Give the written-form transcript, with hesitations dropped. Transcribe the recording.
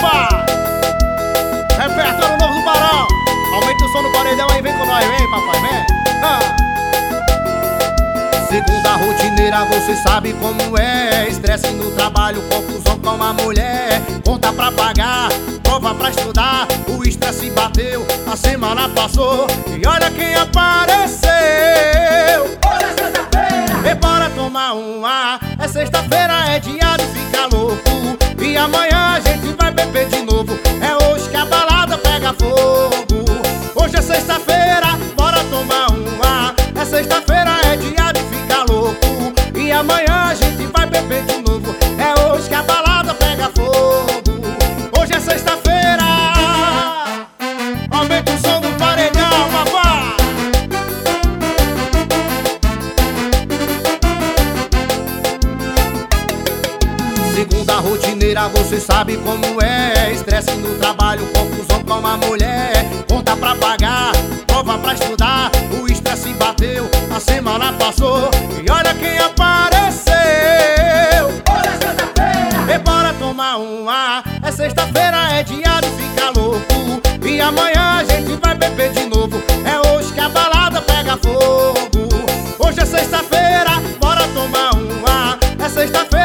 papai. Repertório novo do Barão. Aumenta o som no paredão aí, vem com nós, vem papai, vem. Segunda rotineira, você sabe como é. Estresse no trabalho, confusão com a mulher. Conta pra pagar, prova pra estudar. O estresse bateu, a semana passou. E olha quem apareceu. Hoje é sexta-feira, E bora tomar uma. É sexta-feira, é dia de ficar louco. E amanhã a gente vai beber de novo. É hoje que a balada pega fogo. Hoje é sexta-feira, bora tomar uma. É sexta-feira, é dia de ficar louco. E amanhã a gente vai beber de novo. É hoje que a balada pega fogo. Hoje é sexta-feira. Aumenta o som do paredão, papai. Segunda rotineira, você sabe como é. Estresse no trabalho, confusão com a mulher. Conta pra pagar, prova pra estudar. O estresse bateu, a semana passou. E olha quem apareceu. hoje é sexta-feira, E bora tomar uma. É sexta-feira, é dia de ficar louco. E amanhã a gente vai beber de novo. É hoje que a balada pega fogo. Hoje é sexta-feira, bora tomar uma. É sexta-feira.